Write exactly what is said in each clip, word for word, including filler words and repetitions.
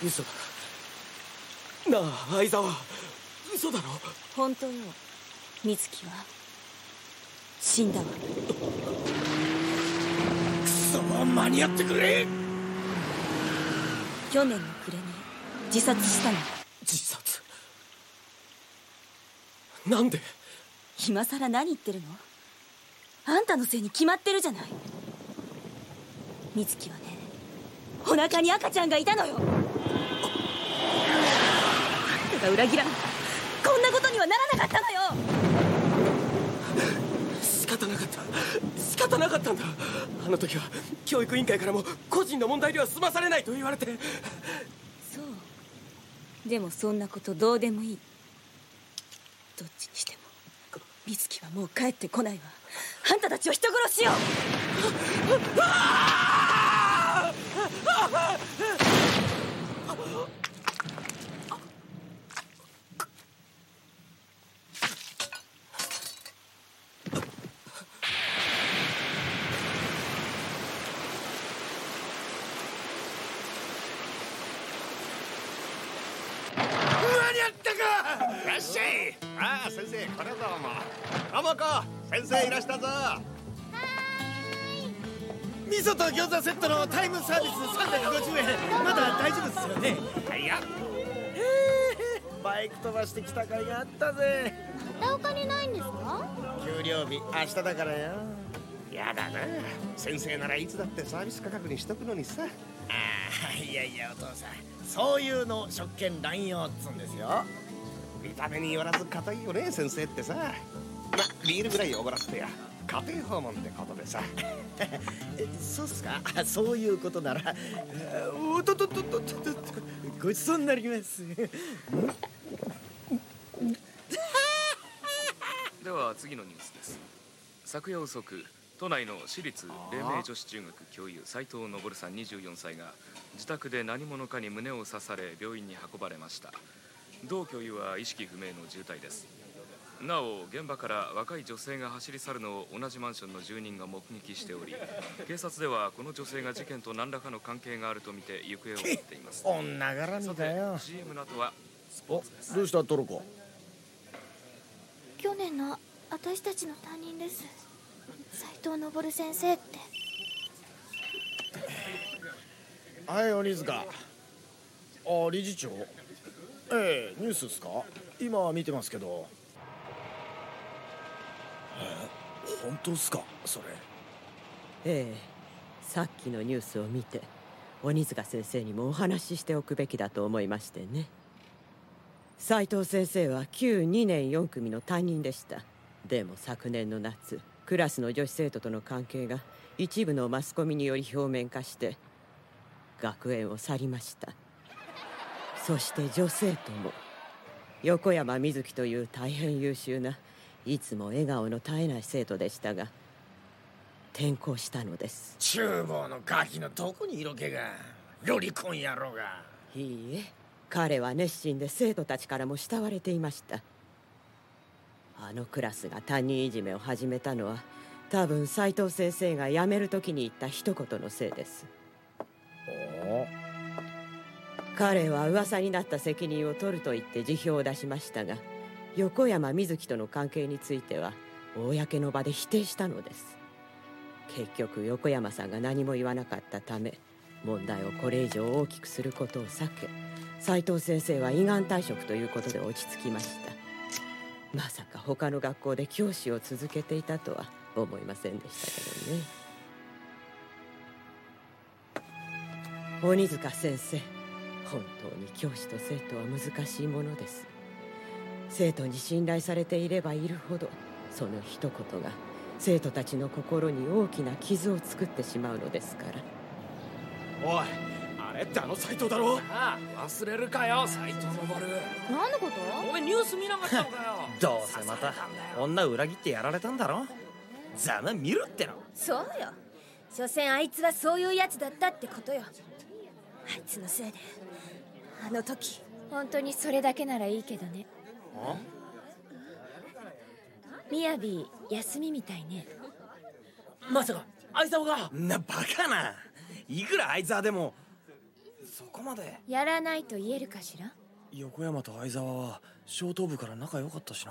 嘘だなあ相沢、嘘だろ。 本当よ。水木は死んだわ。 クソ、間に合ってくれ。 去年の暮れに自殺したの。 自殺？なんで？ 今さら何言ってるの？あんたのせいに決まってるじゃない。水木はね、お腹に赤ちゃんがいたのよ。あんたが裏切らなかったらこんなことにはならなかったのよ。 仕方なかった、仕方なかったんだ。あの時は教育委員会からも個人の問題では済まされないと言われて。 そう。でもそんなことどうでもいい。どっちにしても水木はもう帰ってこないわ。あんたたちは人殺しよ。 いらっしゃい。ああ、先生、これどうも。桃子、先生いらしたぞ。はーい。味噌と餃子セットのタイムサービスさんびゃくごじゅうえん、まだ大丈夫ですよね。 はいや。 バイク飛ばしてきた甲斐があったぜ。 またお金ないんですか？ 給料日明日だからよ。 やだな、先生ならいつだってサービス価格にしとくのにさ。ああ、いやいやお父さん、そういうの職権乱用っつうんですよ。 見た目によらず硬いよね、先生ってさ。ま、ビールぐらいおごらせてや。家庭訪問ってことでさ。 そうっすか。そういうことならおととととととごちそうになります。 では次のニュースです。昨夜遅く、都内の私立黎明女子中学教諭斉藤昇さんにじゅうよんさいが自宅で何者かに胸を刺され病院に運ばれました。同教諭は意識不明の重体です。なお現場から若い女性が走り去るのを同じマンションの住人が目撃しており、警察ではこの女性が事件と何らかの関係があるとみて行方を追っています。 女絡みだよ。 シーエム の後はスポーツです。 どうしたトロコ？ 去年の私たちの担任です。斉藤昇先生って。 はい、鬼塚。あ、理事長。ええ、ニュースですか？今見てますけど。え、本当っすかそれ？ ええ、さっきのニュースを見て鬼塚先生にもお話ししておくべきだと思いましてね。斉藤先生は旧にねんよん組の担任でした。でも昨年の夏、クラスの女子生徒との関係が一部のマスコミにより表面化して学園を去りました。そして女生徒も横山瑞希という大変優秀ないつも笑顔の絶えない生徒でしたが転校したのです。 厨房のガキのどこに色気が。ロリコン野郎が。 いいえ、彼は熱心で生徒たちからも慕われていました。あのクラスが担任いじめを始めたのは多分斉藤先生が辞める時に言った一言のせいです。 お？ 彼は噂になった責任を取ると言って辞表を出しましたが、横山瑞希との関係については公の場で否定したのです。結局横山さんが何も言わなかったため問題をこれ以上大きくすることを避け、斉藤先生は依願退職ということで落ち着きました。まさか他の学校で教師を続けていたとは思いませんでしたけどね。鬼塚先生、本当に教師と生徒は難しいものです。生徒に信頼されていればいるほどその一言が生徒たちの心に大きな傷を作ってしまうのですから。 おい、あれってあの斉藤だろ？ ああ、忘れるかよ、斉藤昇。 何のこと？ お前ニュース見なかったのかよ。 どうせまた女裏切ってやられたんだろ。ざま見ろっての。 そうよ、所詮あいつはそういうやつだったってことよ。あいつのせいであの時。本当にそれだけならいいけどね。みやび休みみたいね。 まさか相沢が。なバカな。いくら相沢でもそこまでやらないと言えるかしら。 横山と相沢は小頭部から仲良かったしな。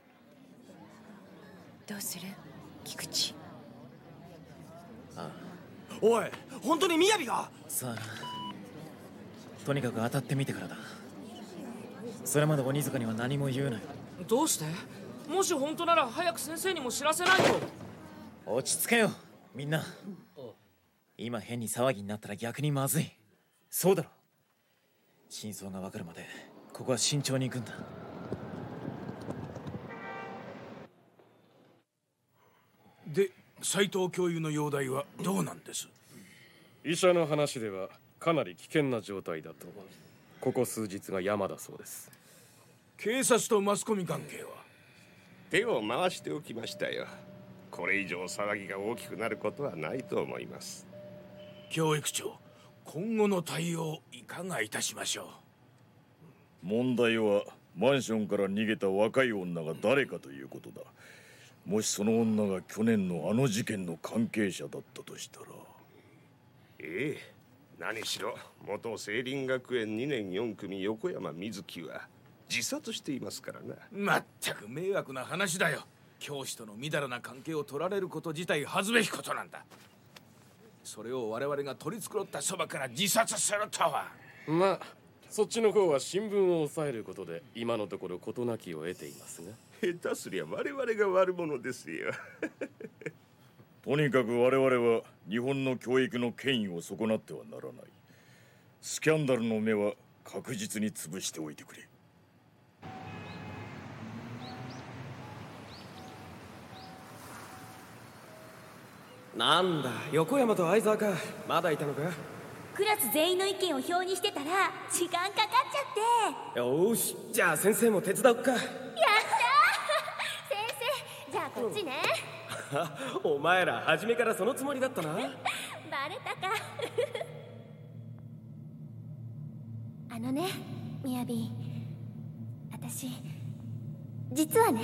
どうする菊池。 ああ、 おい、本当に雅が。 さあな、とにかく当たってみてからだ。それまで鬼塚には何も言うなよ。 どうして？もし本当なら早く先生にも知らせないと。 落ち着けよみんな。今変に騒ぎになったら逆にまずい。そうだろ。真相が分かるまでここは慎重に行くんだ。 で、斉藤教諭の容体はどうなんです？ 医者の話ではかなり危険な状態だと。ここ数日が山だそうです。 警察とマスコミ関係は？ 手を回しておきましたよ。これ以上騒ぎが大きくなることはないと思います。 教育長、今後の対応いかがいたしましょう？ 問題はマンションから逃げた若い女が誰かということだ。もしその女が去年のあの事件の関係者だったとしたら。 ええ、何しろ元青林学園にねんよん組横山瑞希は自殺していますからな。 まったく迷惑な話だよ。教師とのみだらな関係を取られること自体恥ずべきことなんだ。それを我々が取り繕ったそばから自殺するとは。 まあそっちの方は新聞を抑えることで今のところ事なきを得ていますが。 下手すりゃ我々が悪者ですよ。 とにかく我々は日本の教育の権威を損なってはならない。スキャンダルの目は確実に潰しておいてくれ。 なんだ、横山と相沢か。まだいたのか。 クラス全員の意見を表にしてたら時間かかっちゃって。 よーし、じゃあ先生も手伝おっか。 やったー先生、じゃあこっちね。 お前ら初めからそのつもりだったな。 バレたか。あのね、みやび、私実はね。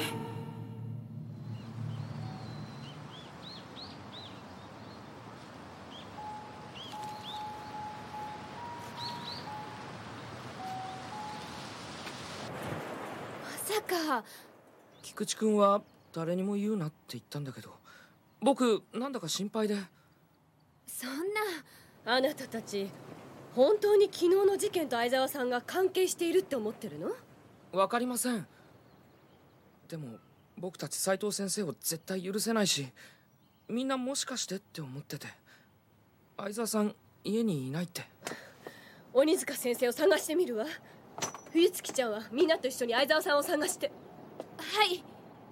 まさか。 菊池君は誰にも言うなって言ったんだけど、僕なんだか心配で。 そんな、あなたたち本当に昨日の事件と相沢さんが関係しているって思ってるの？ わかりません。でも僕たち斉藤先生を絶対許せないし、みんなもしかしてって思ってて。相沢さん家にいないって。 鬼塚先生を探してみるわ。冬月ちゃんはみんなと一緒に相沢さんを探して。はい。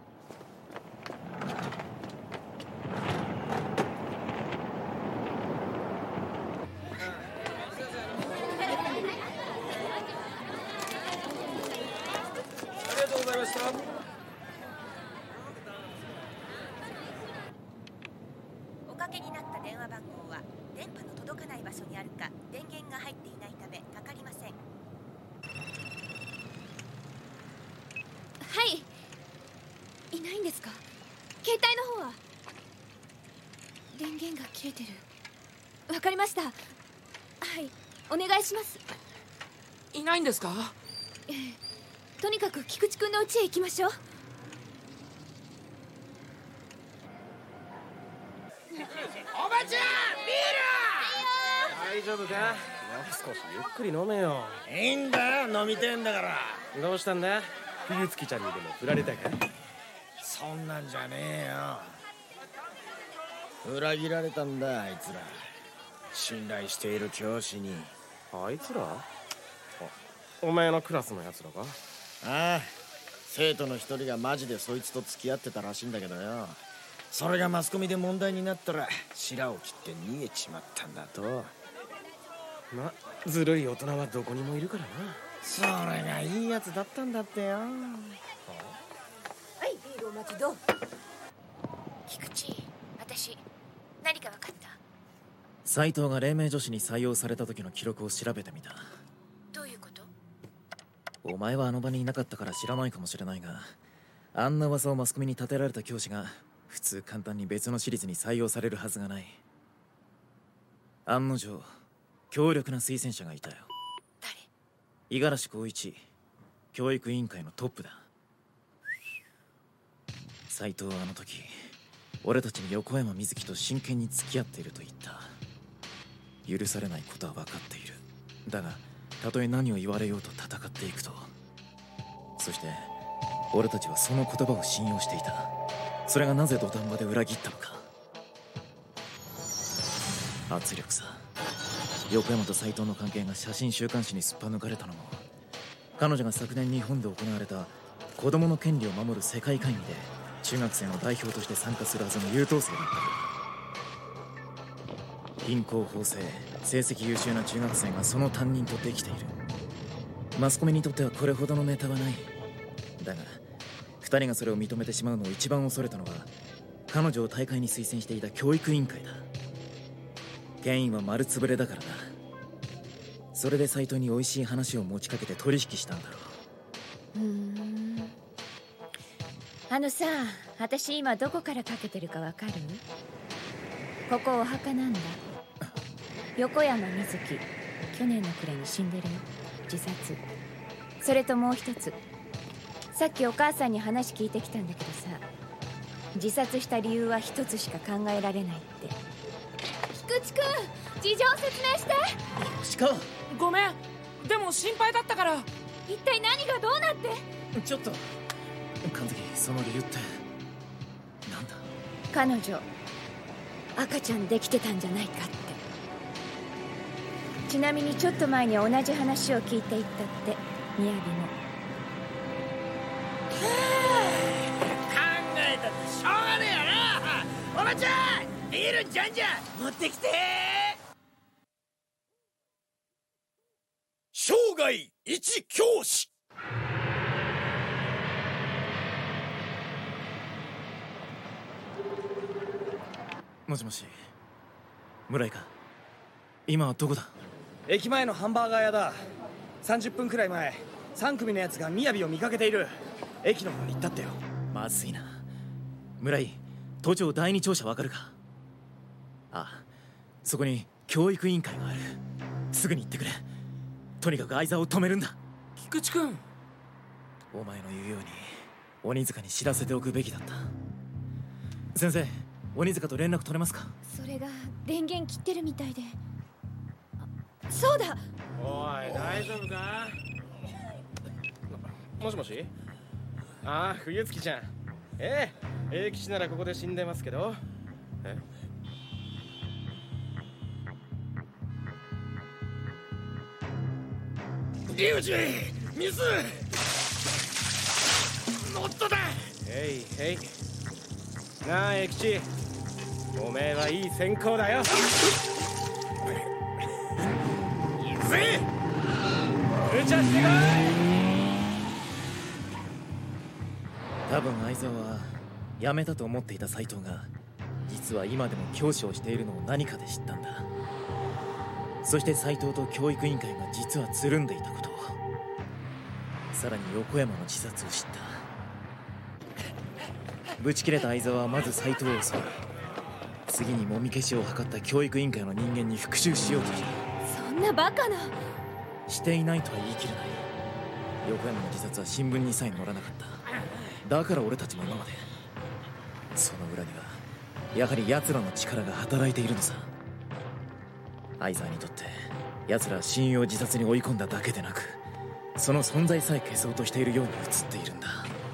ありがとうございました。 おかけになった電話番号は電波の届かない場所にあるか電源が入っていないためかかりません。 はい。いないんですか？携帯の方は？電源が切れてる。わかりました。はい、お願いします。 いないんですか？ ええ、とにかく菊池君の家へ行きましょう。 おばちゃん、ビ大丈夫か？少しゆっくり飲めよ。 いいんだよ、飲みてえんだから。 どうしたんだ？冬月ちゃんにでも振られたか？ そんなんじゃねえよ。裏切られたんだ、あいつら。信頼している教師に。 あいつら？お前のクラスのやつらか？ ああ、生徒の一人がマジでそいつと付き合ってたらしいんだけどよ。それがマスコミで問題になったら白を切って逃げちまったんだと。 ま、ずるい大人はどこにもいるからな。 それがいいやつだったんだってよ。 はい、ビールお待ちどう。 菊池、私何か分かった？ 斉藤が黎明女子に採用された時の記録を調べてみた。 どういうこと？ お前はあの場にいなかったから知らないかもしれないが、あんな噂をマスコミに立てられた教師が普通簡単に別の私立に採用されるはずがない。案の定強力な推薦者がいたよ。 誰？ 五十嵐光一、教育委員会のトップだ。斎藤はあの時俺たちに横山瑞希と真剣に付き合っていると言った。許されないことは分かっている。だがたとえ何を言われようと戦っていくと。そして俺たちはその言葉を信用していた。それがなぜ土壇場で裏切ったのか。圧力さ。横山と斎藤の関係が写真週刊誌にすっぱ抜かれたのも、彼女が昨年日本で行われた子供の権利を守る世界会議で中学生の代表として参加するはずの優等生だった。貧困法制、成績優秀な中学生がその担任とできている。マスコミにとってはこれほどのネタはない。だが二人がそれを認めてしまうのを一番恐れたのは、彼女を大会に推薦していた教育委員会だ。権威は丸つぶれだからな。それで斎藤に美味しい話を持ちかけて取引したんだろう。 うーん。あのさ、私今どこからかけてるかわかる？ここお墓なんだ。横山瑞希、去年の暮れに死んでるよ。自殺。それともう一つ、さっきお母さんに話聞いてきたんだけどさ、自殺した理由は一つしか考えられないって。 菊池くん、事情説明して。 しかごめん、でも心配だったから。 一体何がどうなって。 ちょっと神崎、その理由ってなんだ。 彼女赤ちゃんできてたんじゃないかって。ちなみにちょっと前に同じ話を聞いていったって、雅も。 考えたってしょうがねえよな。おばちゃん、ビールじゃんじゃん持ってきて。 生涯一教師。 もしもし、村井か。今はどこだ。 駅前のハンバーガー屋だ。さんじゅっぷんくらい前、さん組のやつが雅を見かけている。駅の方に行ったってよ。 まずいな。村井、都庁第二庁舎わかるか。ああ、そこに教育委員会がある。すぐに行ってくれ。とにかく相沢を止めるんだ。 菊池君、 お前の言うように鬼塚に知らせておくべきだった。先生、鬼塚と連絡取れますか。 それが電源切ってるみたいで。そうだ。 おい、大丈夫か。もしもし。ああ、冬月ちゃん。ええ、永吉ならここで死んでますけど。え、 龍二、水、ノットだ。 へいへい。なあ、永吉、おめえはいい先行だよ。 行くぜ。 無茶してこい。 多分相沢は辞めたと思っていた斎藤が、実は今でも教師をしているのを何かで知ったんだ。そして斎藤と教育委員会が実はつるんでいたことを、さらに横山の自殺を知った。ぶち切れた相沢はまず斎藤を襲い、次にもみ消しを図った教育委員会の人間に復讐しようとした。 そんなバカな。 していないとは言い切れない。横山の自殺は新聞にさえ載らなかった。だから俺たちも今まで。その裏にはやはり奴らの力が働いているのさ。相沢にとって奴らは親友を自殺に追い込んだだけでなく、その存在さえ消そうとしているように映っているんだ。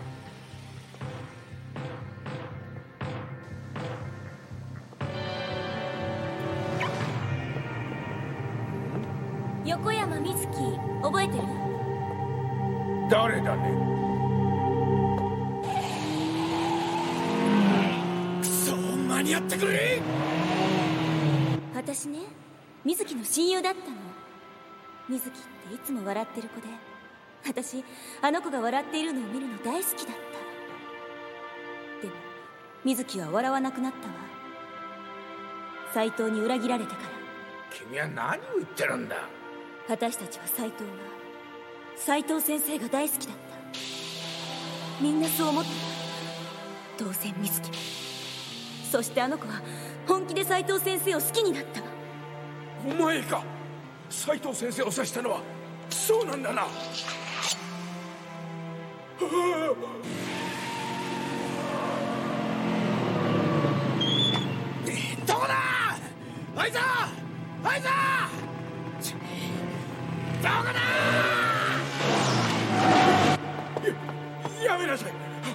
横山瑞希、覚えてる？ 誰だね。くそ、間に合ってくれ。 私ね、瑞希の親友だったの。瑞希っていつも笑ってる子で、私あの子が笑っているのを見るの大好きだった。でも瑞希は笑わなくなったわ。斎藤に裏切られてから。 君は何を言ってるんだ。 私たちは斎藤が斎藤先生が大好きだった。みんなそう思ってた。当然瑞希も。そしてあの子は本気で斎藤先生を好きになった。 お前か。 斉藤先生を刺したのはそうなんだな。どこだあいつあいつどこだや、やめなさい。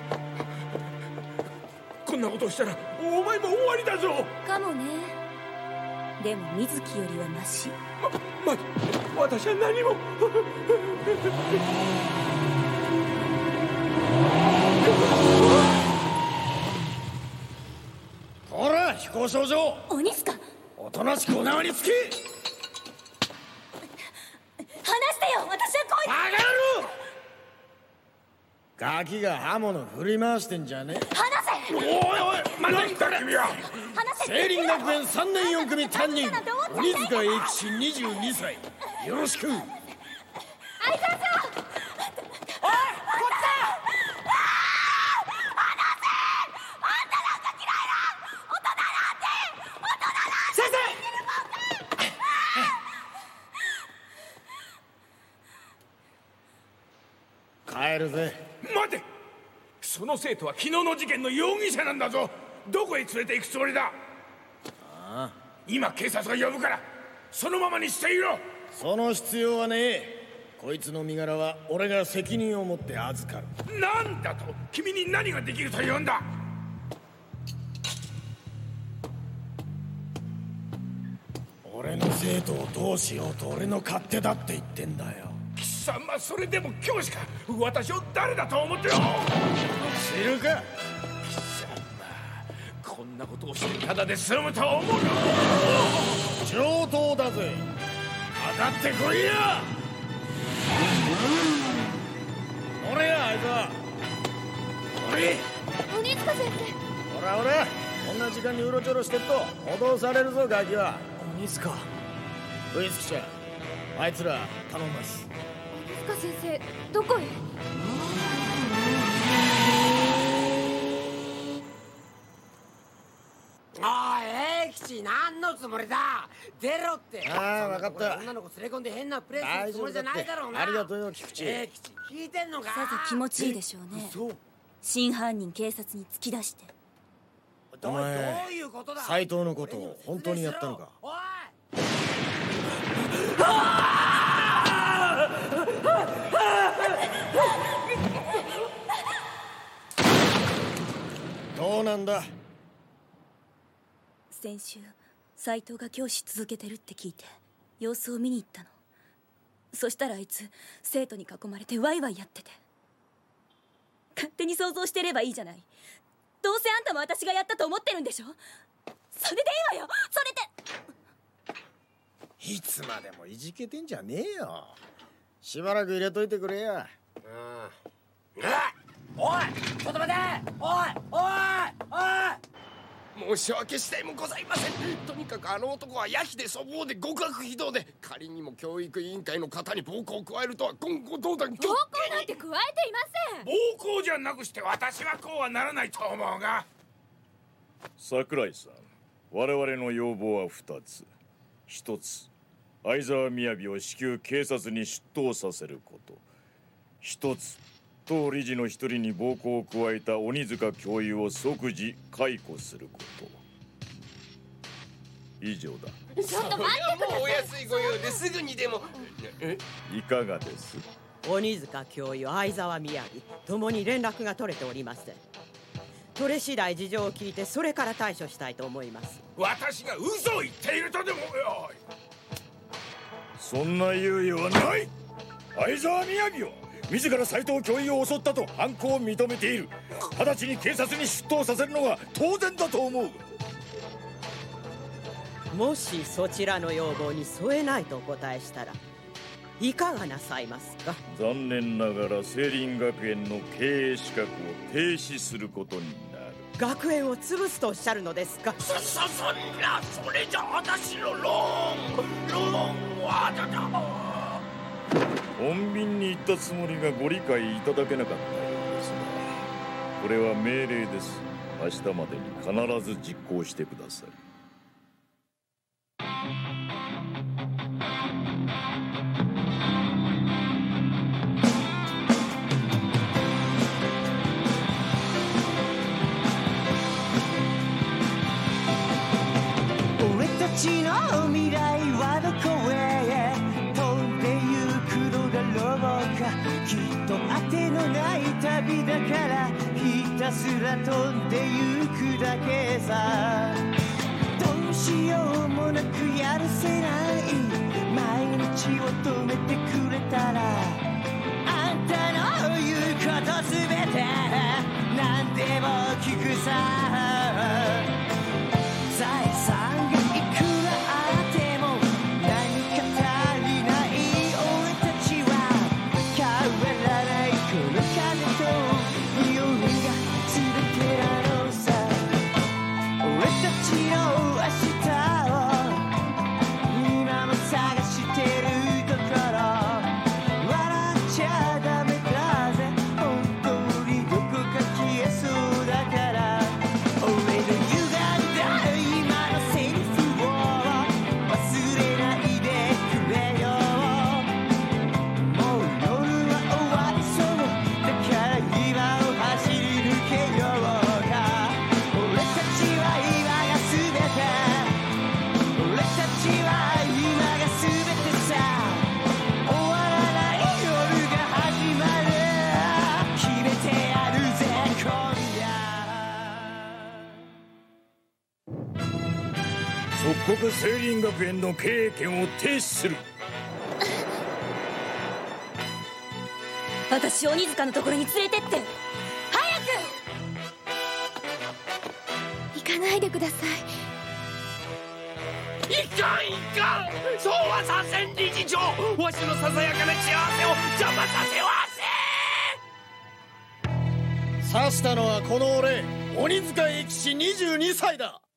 こんなことをしたらお前も終わりだぞ。 かもね。でも水木よりはマシ。 ま、ま、私は何もほら飛行少女、 鬼塚、 おとなしくお縄につけ。 離してよ、私はこいつ。 バカ野郎、ガキが刃物振り回してんじゃねえ。 離せ。 おいおい、待って君は。 聖林学園さんねんよん組担任鬼塚英吉にじゅうにさい、よろしく。 相沢さん、おい、こっちだ。 帰るぜ。 待て、その生徒は昨日の事件の容疑者なんだぞ。どこへ連れて行くつもりだ。ああ、今警察が呼ぶからそのままにしていろ。 その必要はねえ。こいつの身柄は俺が責任を持って預かる。 なんだと、君に何ができると言うんだ。 俺の生徒をどうしようと俺の勝手だって言ってんだよ。 貴様、それでも教師か。私を誰だと思ってよ。 知るか。 貴様、こんなことをしてただで済むと思うの。 上等だぜ。かかってこいや。俺や、あいつは俺。 鬼塚先生、ほらほら、こんな時間にうろちょろしてると補導されるぞ、ガキは。 鬼塚、 ウイスキちゃん、あいつら頼みます。 鬼塚先生、どこへ。 おい、英吉、何のつもりだ。出ろって。 ああ、分かった。 女の子連れ込んで変なプレイするつもりじゃないだろうな。 ありがとうよ、菊池。 英吉、聞いてんのか。 さぞ気持ちいいでしょうね。真犯人警察に突き出して。 お前、 どういうことだ。 斉藤のことを本当にやったのか。 おい。 どうなんだ。 先週斉藤が教師続けてるって聞いて様子を見に行ったの。そしたらあいつ生徒に囲まれてワイワイやってて。勝手に想像してればいいじゃない。どうせあんたも私がやったと思ってるんでしょ。それでいいわよ。それでいつまでもいじけてんじゃねえよ。しばらく入れといてくれや。 うん、おい、ちょっと待て。おいおいおい。 申し訳してもございません。とにかくあの男はヤヒで粗暴で極悪非道で、仮にも教育委員会の方に暴行を加えるとは言語道断。 暴行なんて加えていません。 暴行じゃなくして私はこうはならないと思うが。 桜井さん、我々の要望はふたつ。ひとつ、相沢雅を至急警察に出頭させること。ひとつ、当理事の一人に暴行を加えた鬼塚教諭を即時解雇すること。以上だ。 ちょっと待ってください。 もうお安いご用ですぐにでも。 いかがです。 鬼塚教諭、相沢雅ともに連絡が取れておりません。取れ次第事情を聞いてそれから対処したいと思います。 私が嘘を言っているとでも。 そんな猶予はない。相沢雅を自ら斉藤教諭を襲ったと犯行を認めている。直ちに警察に出頭させるのが当然だと思う。 もしそちらの要望に添えないとお答えしたらいかがなさいますか。 残念ながら聖林学園の経営資格を停止することになる。 学園を潰すとおっしゃるのですか。 そ、そ、そんな、それじゃ私のローン、ローンはだだ。 穏便に言ったつもりがご理解いただけなかったようですが、これは命令です。明日までに必ず実行してください。 ちの未来はどこへ飛んでゆくのだろうか。きっと当てのない旅だからひたすら飛んでゆくだけさ。どうしようもなくやるせない毎日を止めてくれたらあんたの言うことすべて何でも聞くさ。財産がいくらあっても何か足りない俺たちは変わらないこの風と匂いが全てなのさ。俺たちの明日を今も探してるところ笑っちゃダメだぜ本当にどこか消えそうだから俺の歪んだ今のセリフを忘れないでくれよ。もう夜は終わりそうだから今を走り抜けようか。俺たちは今が全て俺たちは今が全てさ。終わらない夜が始まる決めてやるぜ今即刻聖林学園の経営権を停止する。 私を鬼塚のところに連れてって早く。 行かないでください。 いかんいかん、そうはさせん理事長。わしのささやかな幸せを邪魔させはせん。 刺したのはこの俺鬼塚永吉にじゅうにさいだ。